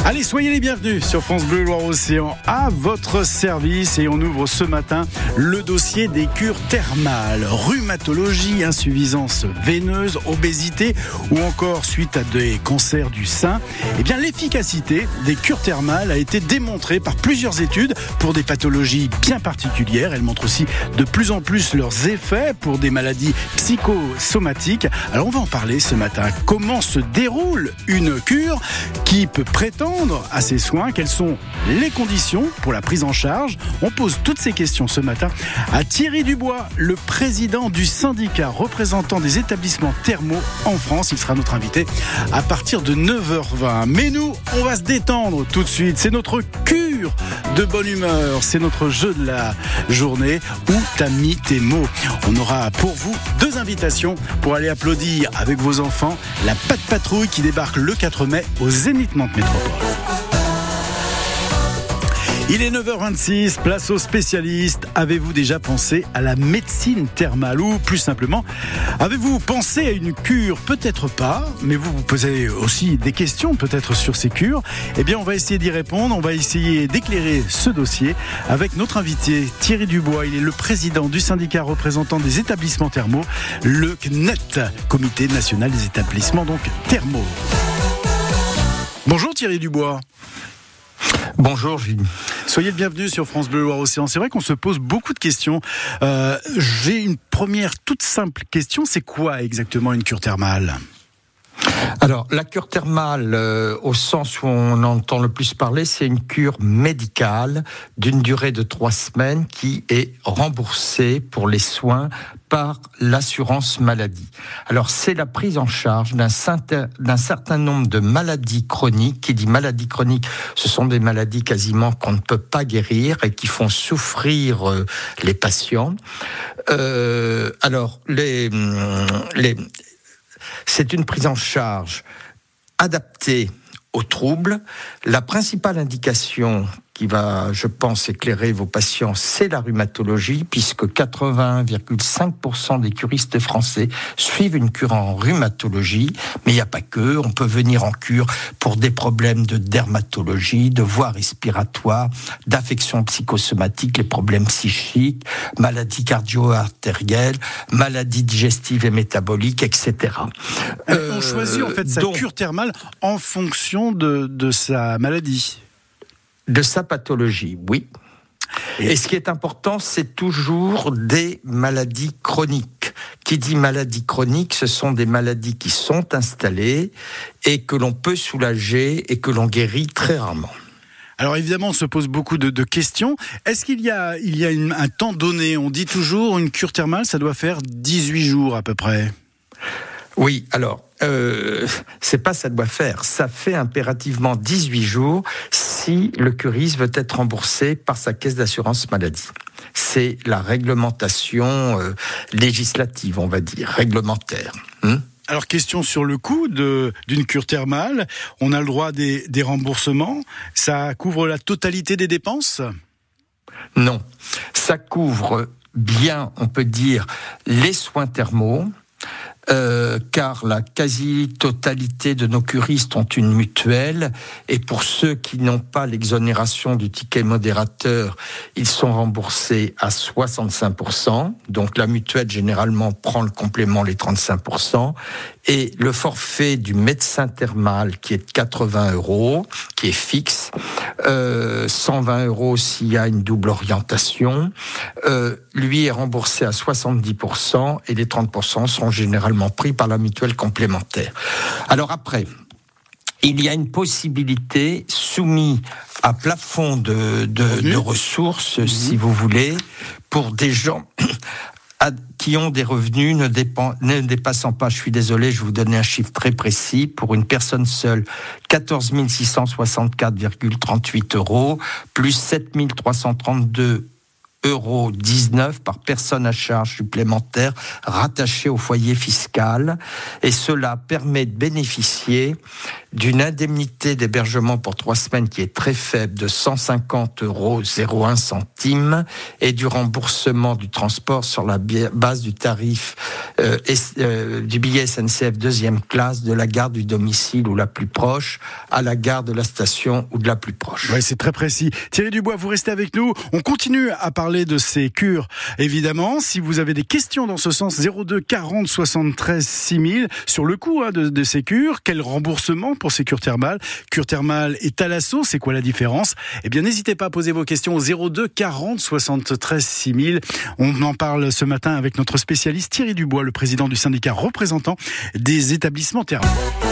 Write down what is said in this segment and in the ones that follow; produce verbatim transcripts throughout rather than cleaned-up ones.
Allez, soyez les bienvenus sur France Bleu Loire-Océan, à votre service, et on ouvre ce matin le dossier des cures thermales. Rhumatologie, insuffisance veineuse, obésité ou encore suite à des cancers du sein. Eh bien, l'efficacité des cures thermales a été démontrée par plusieurs études pour des pathologies bien particulières. Elles montrent aussi de plus en plus leurs effets pour des maladies psychosomatiques. Alors, on va en parler ce matin. Comment se déroule une cure? Qui peut prétendre à ces soins? Quelles sont les conditions pour la prise en charge? On pose toutes ces questions ce matin à Thierry Dubois, le président du syndicat représentant des établissements thermaux en France. Il sera notre invité à partir de neuf heures vingt. Mais nous, on va se détendre tout de suite. C'est notre cure de bonne humeur. C'est notre jeu de la journée. Où t'as mis tes mots? On aura pour vous deux invitations pour aller applaudir avec vos enfants la Patte Patrouille qui débarque le quatre mai au Zénith Nantes Métropole. Il est neuf heures vingt-six, place aux spécialistes. Avez-vous déjà pensé à la médecine thermale? Ou plus simplement, avez-vous pensé à une cure? Peut-être pas, mais vous vous posez aussi des questions peut-être sur ces cures. Eh bien, on va essayer d'y répondre, on va essayer d'éclairer ce dossier avec notre invité Thierry Dubois. Il est le président du syndicat représentant des établissements thermaux, le C N E T, Comité national des établissements donc thermaux. Bonjour Thierry Dubois. Bonjour Gilles. Soyez le bienvenu sur France Bleu Loire-Océan. C'est vrai qu'on se pose beaucoup de questions. Euh, j'ai une première toute simple question. C'est quoi exactement une cure thermale ? Alors, la cure thermale, euh, au sens où on entend le plus parler, c'est une cure médicale d'une durée de trois semaines qui est remboursée pour les soins par l'assurance maladie. Alors, c'est la prise en charge d'un, d'un certain nombre de maladies chroniques. Qui dit maladie chronique, ce sont des maladies quasiment qu'on ne peut pas guérir et qui font souffrir euh, les patients. Euh, alors, les... les C'est une prise en charge adaptée aux troubles. La principale indication qui va, je pense, éclairer vos patients, c'est la rhumatologie, puisque quatre-vingt-un virgule cinq pour cent des curistes français suivent une cure en rhumatologie. Mais il n'y a pas que. On peut venir en cure pour des problèmes de dermatologie, de voies respiratoires, d'affections psychosomatiques, les problèmes psychiques, maladies cardio-artérielles, maladies digestives et métaboliques, et cetera. Euh, on choisit en fait sa donc, cure thermale en fonction de, de sa maladie. De sa pathologie, oui. Et, Et ce qui est important, c'est toujours des maladies chroniques. Qui dit maladie chronique, ce sont des maladies qui sont installées et que l'on peut soulager et que l'on guérit très rarement. Alors évidemment, on se pose beaucoup de, de questions. Est-ce qu'il y a, il y a une, un temps donné? On dit toujours une cure thermale, ça doit faire dix-huit jours à peu près. Oui, alors, euh, c'est pas ça doit faire, ça fait impérativement dix-huit jours si le curiste veut être remboursé par sa caisse d'assurance maladie. C'est la réglementation euh, législative, on va dire, réglementaire. Hum Alors, question sur le coût de, d'une cure thermale. On a le droit des, des remboursements. Ça couvre la totalité des dépenses ? Non, ça couvre bien, on peut dire, les soins thermaux. Euh, car la quasi-totalité de nos curistes ont une mutuelle, et pour ceux qui n'ont pas l'exonération du ticket modérateur, ils sont remboursés à soixante-cinq pour cent. Donc la mutuelle généralement prend le complément, les trente-cinq pour cent, et le forfait du médecin thermal qui est de quatre-vingts euros, qui est fixe, euh, cent vingt euros s'il y a une double orientation, euh, lui est remboursé à soixante-dix pour cent, et les trente pour cent sont généralement pris par la mutuelle complémentaire. Alors après, il y a une possibilité soumise à plafond de, de, de ressources, mmh. si vous voulez, pour des gens qui ont des revenus ne, dépend, ne dépassant pas, je suis désolé, je vais vous donner un chiffre très précis, pour une personne seule, quatorze mille six cent soixante-quatre virgule trente-huit euros, plus sept mille trois cent trente-deux euros dix-neuf par personne à charge supplémentaire rattachée au foyer fiscal. Et cela permet de bénéficier d'une indemnité d'hébergement pour trois semaines qui est très faible de cent cinquante euros zéro un centime et du remboursement du transport sur la base du tarif euh, euh, du billet S N C F deuxième classe de la gare du domicile ou la plus proche à la gare de la station ou de la plus proche. Oui, c'est très précis. Thierry Dubois, vous restez avec nous. On continue à parler de ces cures, évidemment. Si vous avez des questions dans ce sens, zéro deux quarante soixante-treize six mille sur le coût hein, de, de ces cures, quel remboursement pour ces cures thermales, cure thermale et thalasso, c'est quoi la différence? Eh bien, n'hésitez pas à poser vos questions au zéro deux quarante soixante-treize six mille. On en parle ce matin avec notre spécialiste Thierry Dubois, le président du syndicat représentant des établissements thermaux.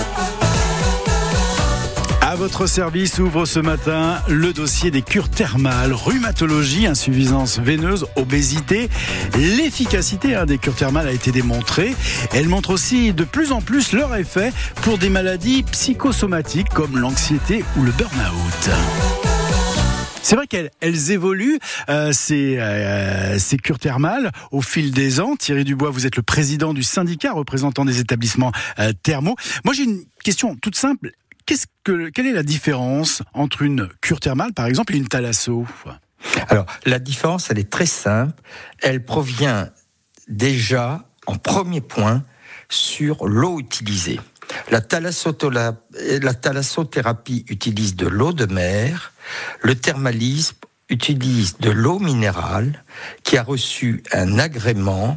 À votre service ouvre ce matin le dossier des cures thermales, rhumatologie, insuffisance veineuse, obésité. L'efficacité hein, des cures thermales a été démontrée. Elle montre aussi de plus en plus leur effet pour des maladies psychosomatiques comme l'anxiété ou le burn-out. C'est vrai qu'elles elles évoluent, euh, ces, euh, ces cures thermales, au fil des ans. Thierry Dubois, vous êtes le président du syndicat représentant des établissements euh, thermaux. Moi, j'ai une question toute simple. Qu'est-ce que, quelle est la différence entre une cure thermale, par exemple, et une thalasso ? Alors, la différence, elle est très simple. Elle provient déjà, en premier point, sur l'eau utilisée. La thalassotola- la thalassothérapie utilise de l'eau de mer. Le thermalisme utilise de l'eau minérale qui a reçu un agrément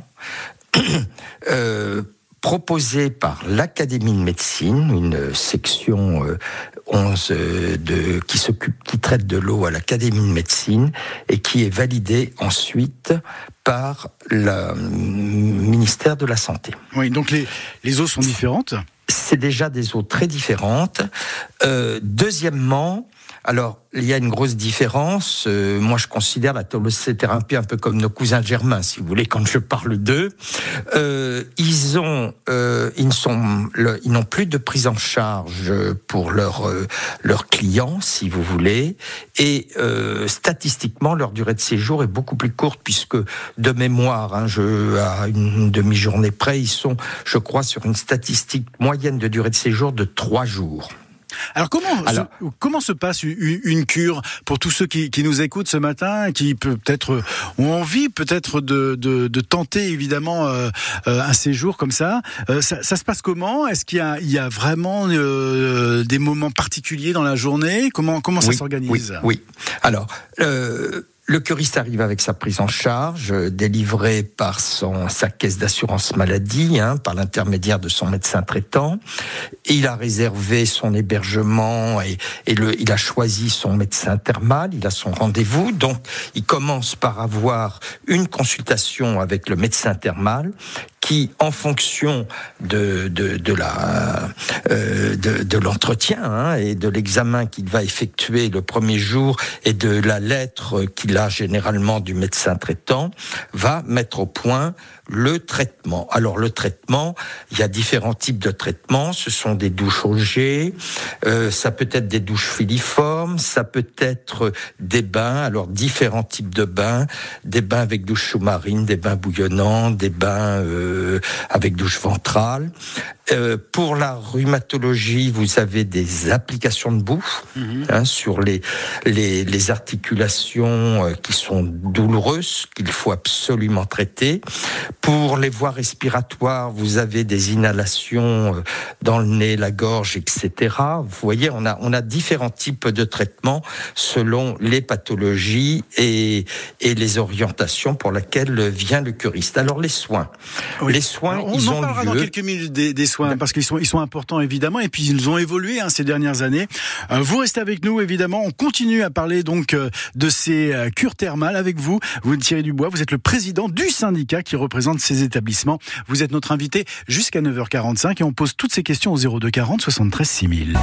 euh, proposé par l'Académie de médecine, une section euh, onze euh, de, qui s'occupe, qui traite de l'eau à l'Académie de médecine et qui est validée ensuite par le ministère de la Santé. Oui, donc les, les eaux sont différentes ? C'est déjà des eaux très différentes. Euh, deuxièmement, alors, il y a une grosse différence. Euh, moi, je considère la thalassothérapie un peu comme nos cousins germains, si vous voulez, quand je parle d'eux. Euh, ils ont, euh, ils ne sont, le, ils n'ont plus de prise en charge pour leurs euh, leurs clients, si vous voulez. Et euh, statistiquement, leur durée de séjour est beaucoup plus courte, puisque de mémoire, hein, je, à une demi-journée près, ils sont, je crois, sur une statistique moyenne de durée de séjour de trois jours. Alors comment, Alors, se, comment se passe une, une cure pour tous ceux qui, qui nous écoutent ce matin, qui peut-être ont envie peut-être de, de, de tenter évidemment euh, un séjour comme ça, euh, ça, ça se passe comment ? Est-ce qu'il y a, il y a vraiment euh, des moments particuliers dans la journée ? Comment, comment ça oui, s'organise ? Oui, oui. Alors, euh, le curiste arrive avec sa prise en charge, euh, délivrée par son, sa caisse d'assurance maladie, hein, par l'intermédiaire de son médecin traitant. Et il a réservé son hébergement et, et le, il a choisi son médecin thermal, il a son rendez-vous. Donc, il commence par avoir une consultation avec le médecin thermal qui, en fonction de, de, de, la, euh, de, de l'entretien hein, et de l'examen qu'il va effectuer le premier jour et de la lettre qu'il a généralement du médecin traitant, va mettre au point le traitement. Alors le traitement, il y a différents types de traitements. Ce sont des douches au jet, euh, ça peut être des douches filiformes, ça peut être des bains. Alors différents types de bains, des bains avec douche sous-marine, des bains bouillonnants, des bains euh, avec douche ventrale. Euh, pour la rhumatologie, vous avez des applications de boue mmh. hein, sur les, les, les articulations euh, qui sont douloureuses, qu'il faut absolument traiter. Pour les voies respiratoires, vous avez des inhalations euh, dans le nez, la gorge, et cetera. Vous voyez, on a, on a différents types de traitements selon les pathologies et, et les orientations pour lesquelles vient le curiste. Alors les soins. Oui. Les soins, Alors, on ils en ont parlera lieu. dans quelques minutes des, des soins parce qu'ils sont, ils sont importants évidemment et puis ils ont évolué hein, ces dernières années. Euh, vous restez avec nous évidemment. On continue à parler donc euh, de ces euh, cures thermales avec vous. Vous Thierry Dubois, vous êtes le président du syndicat qui représente ces établissements. Vous êtes notre invité jusqu'à neuf heures quarante-cinq et on pose toutes ces questions au zéro deux quarante soixante-treize six mille.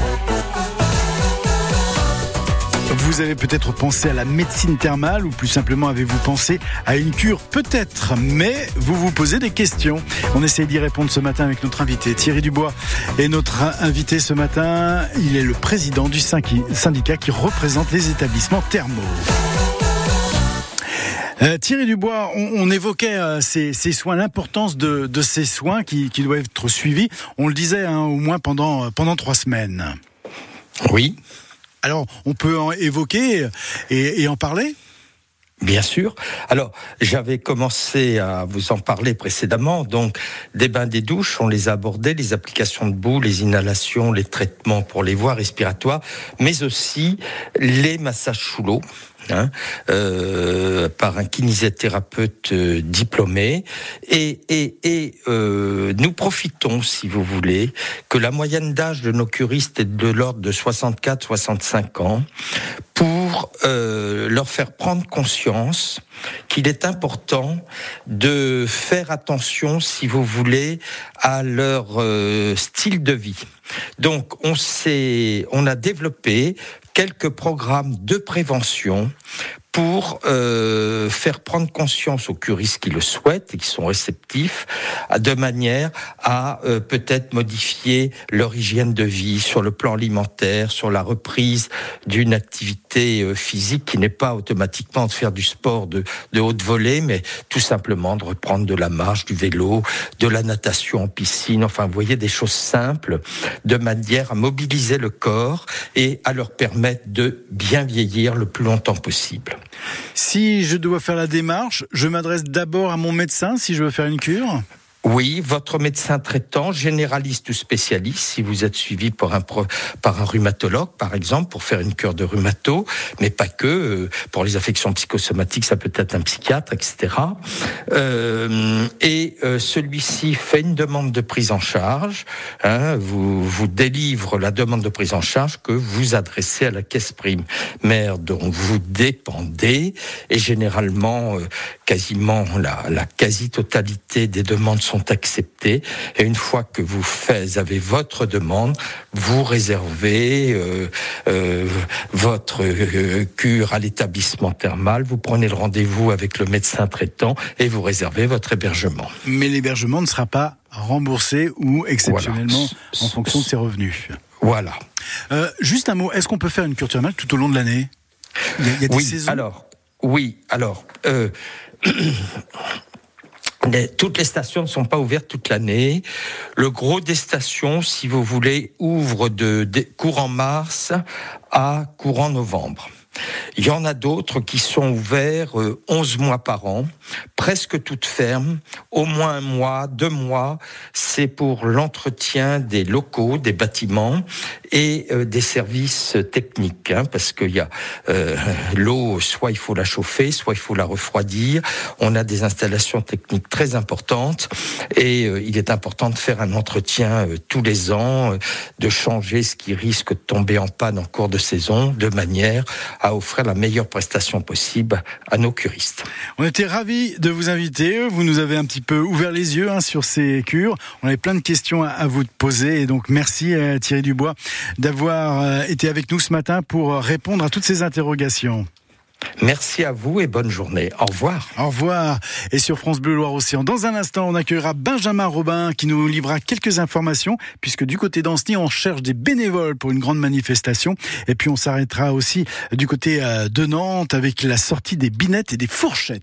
Vous avez peut-être pensé à la médecine thermale ou plus simplement avez-vous pensé à une cure peut-être, mais vous vous posez des questions. On essaie d'y répondre ce matin avec notre invité Thierry Dubois. Et notre invité ce matin, il est le président du syndicat qui représente les établissements thermaux. Euh, Thierry Dubois, on, on évoquait euh, ces, ces soins, l'importance de, de ces soins qui, qui doivent être suivis. On le disait hein, au moins pendant, pendant trois semaines. Oui. Alors, on peut en évoquer et, et en parler ? Bien sûr. Alors, j'avais commencé à vous en parler précédemment. Donc, des bains, des douches, on les a abordés, les applications de boue, les inhalations, les traitements pour les voies respiratoires, mais aussi les massages sous l'eau. Hein, euh, par un kinésithérapeute euh, diplômé et, et, et euh, nous profitons, si vous voulez, que la moyenne d'âge de nos curistes est de l'ordre de soixante-quatre à soixante-cinq ans pour euh, leur faire prendre conscience qu'il est important de faire attention, si vous voulez, à leur euh, style de vie. Donc, on s'est, on a développé quelques programmes de prévention pour euh, faire prendre conscience aux curistes qui le souhaitent et qui sont réceptifs, de manière à euh, peut-être modifier leur hygiène de vie sur le plan alimentaire, sur la reprise d'une activité euh, physique qui n'est pas automatiquement de faire du sport de, de haute volée, mais tout simplement de reprendre de la marche, du vélo, de la natation en piscine, enfin vous voyez des choses simples, de manière à mobiliser le corps et à leur permettre de bien vieillir le plus longtemps possible. Si je dois faire la démarche, je m'adresse d'abord à mon médecin si je veux faire une cure ? Oui, votre médecin traitant, généraliste ou spécialiste, si vous êtes suivi par un, pro, par un rhumatologue, par exemple, pour faire une cure de rhumato, mais pas que, pour les affections psychosomatiques, ça peut être un psychiatre, et cetera. Euh, et euh, celui-ci fait une demande de prise en charge, hein, vous, vous délivre la demande de prise en charge que vous adressez à la caisse primaire dont vous dépendez, et généralement, euh, quasiment la, la quasi-totalité des demandes sont acceptées, et une fois que vous faites, avez votre demande, vous réservez euh, euh, votre euh, cure à l'établissement thermal, vous prenez le rendez-vous avec le médecin traitant et vous réservez votre hébergement. Mais l'hébergement ne sera pas remboursé ou exceptionnellement voilà. En fonction de ses revenus. Voilà. Euh, juste un mot, est-ce qu'on peut faire une cure thermale tout au long de l'année ? Il y a, il y a des oui, saisons ? alors, oui, alors... Euh, Les, toutes les stations ne sont pas ouvertes toute l'année. Le gros des stations, si vous voulez, ouvre de, de courant mars à courant novembre. Il y en a d'autres qui sont ouverts euh, onze mois par an, presque toutes fermes, au moins un mois, deux mois. C'est pour l'entretien des locaux, des bâtiments et euh, des services techniques, hein, parce qu'il y a euh, l'eau, soit il faut la chauffer, soit il faut la refroidir. On a des installations techniques très importantes et euh, il est important de faire un entretien euh, tous les ans, euh, de changer ce qui risque de tomber en panne en cours de saison, de manière à offrir la meilleure prestation possible à nos curistes. On était ravis de vous inviter. Vous nous avez un petit peu ouvert les yeux hein, sur ces cures. On avait plein de questions à, à vous poser. Et donc, merci euh, Thierry Dubois d'avoir euh, été avec nous ce matin pour répondre à toutes ces interrogations. Merci à vous et bonne journée. Au revoir. Au revoir. Et sur France Bleu Loire-Océan, dans un instant, on accueillera Benjamin Robin qui nous livrera quelques informations, puisque du côté d'Ancenis, on cherche des bénévoles pour une grande manifestation. Et puis on s'arrêtera aussi du côté de Nantes avec la sortie des binettes et des fourchettes.